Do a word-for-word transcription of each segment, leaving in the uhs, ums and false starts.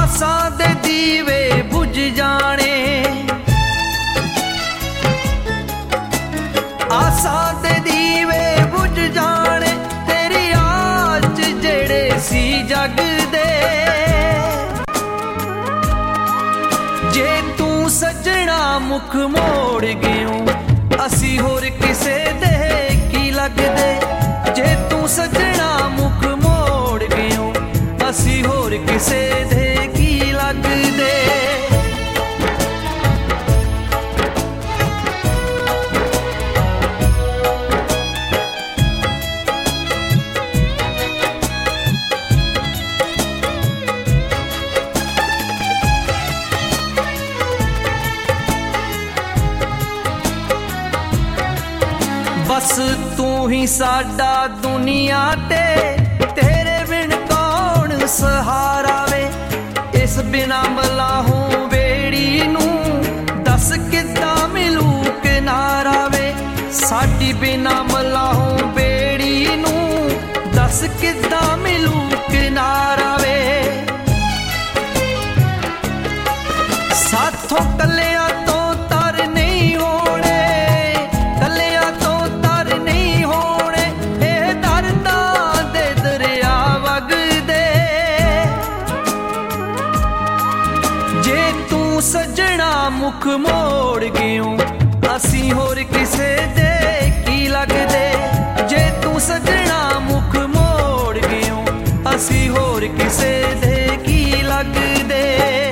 आसां दे दीवे बुझ जाने, आसां दे दीवे बुझ जाने, तेरी आस जेड़े सी जग दे। जे तू सजना मुख मोड़ गयो, असी होर किसे दे की लगदे। जे तू सजना मुख मोड़ गयो, असी होर किसे दे की लगदे। बस तू ही साडा दुनिया ते, तेरे बिन कौन सहारा वे। इस बिना मलाहों बेड़ी नू दस किद्दां मिलू किनारा वे। साडी बिना मलाहों बेड़ी नू दस किद्दां मिलू किनारा वे। साथों कलिया तो तर नहीं होने, कलिया तो तर नहीं होने, ए दर्दां दे दरिया वगदे। जे तू सजना मुख मोड़ गयो, असी होर किसे दे की लगदे। जे तू सजना मुख मोड़ गयो, असी होर किसे दे की लगदे।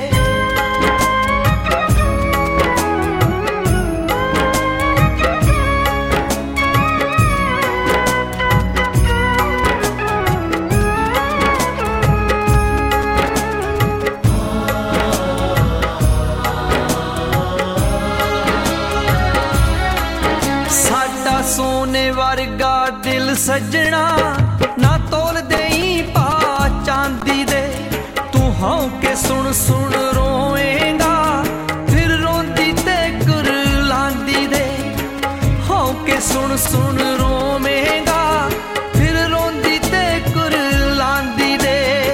सोने वर्गा दिल सजना, ना तोल देई पा चांदी दे। तू हाँ के सुन सुन रोएगा, फिर रोंदी ते कुरलांदी दे। हाँ के सुन सुन रोएगा, फिर रोंदी ते कुरलांदी दे।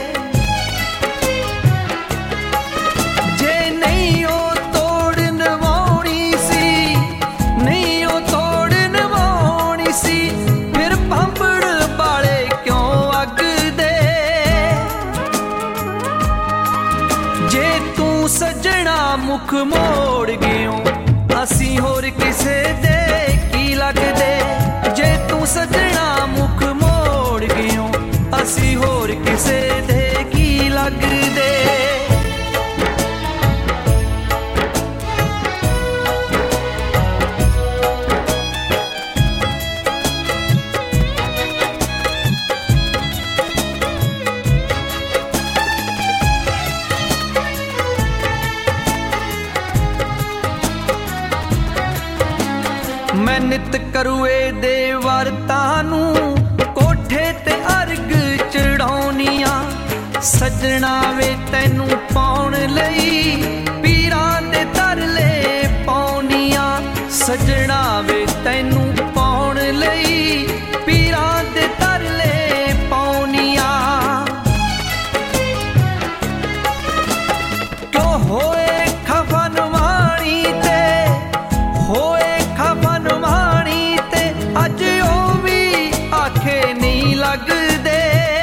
जे नहीं हो तोड़ नवाउणी सी, नहीं हो तोड़ सी, फिर पंबड़ बाले क्यों अगदे। जे तू सजना मुख मोड़ गयो, असी होर किसे दे की लगदे। जे तू सजना मुख मोड़ गयो, असी होर किसे दे की लगदे। मैं नित करूए दे वरतानू, कोठे ते अर्ग चढ़ाउनिया। सजना वे तैनू पाउण लई, पीरां दे तरले पाउनिया। सजना वे तैनू पाउण लई, पीरां दे तरले पाउनिया। क्यों होए खफन माणी ते, होए खफन माणी ते, अज ओ भी आखे नहीं लगदे।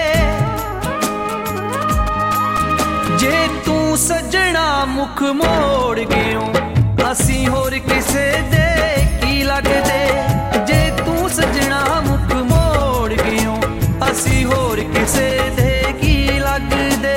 जे तू सजना मुख मोड़ गयो, असी होर किसे दे की लगदे। जे तू सजना मुख मोड़ गयो, असी होर किसे दे की लगदे।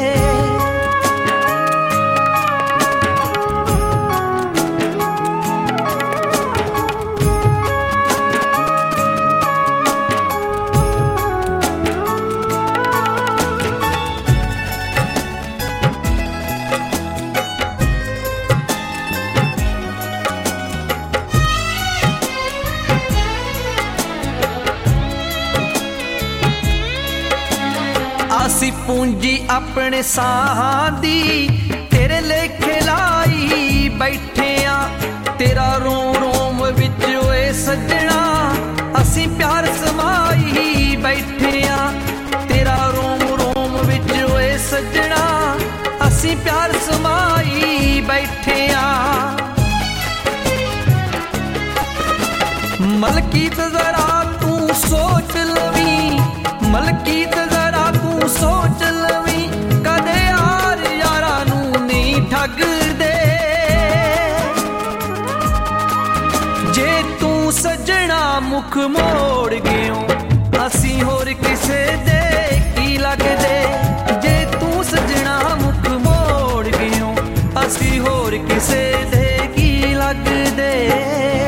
असी पूंजी अपने साहां दी, तेरे लेखे लाई बैठे आ। तेरा रोम रोम विच ओए सजना, असी प्यार समाई बैठे आ। तेरा रोम रोम विच ओए सजना, बैठिया मलकीत जरा तू सोच लवी मलकीत जरा तू सोच लवी कदे यार यारा नू नहीं ठग दे जे तू सजना मुख मोड़ गयो असी होर किसे दे की लगदे जे तू सजना मुख मोड़ गयो असी होर किसे दे की लगदे